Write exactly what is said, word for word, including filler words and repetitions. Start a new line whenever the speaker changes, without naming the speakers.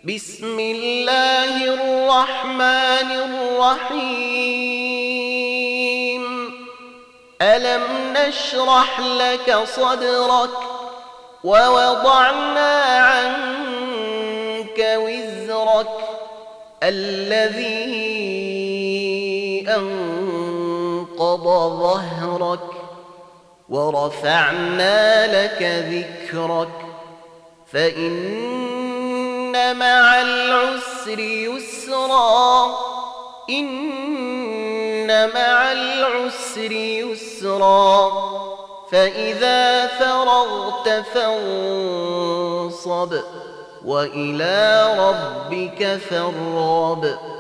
بسم الله الرحمن الرحيم ألم نشرح لك صدرك ووضعنا عنك وزرك الذي أنقض ظهرك ورفعنا لك ذكرك فإن مع العسر يسرا إن مع العسر يسرا فإذا فرغت فانصب وإلى ربك فارغب.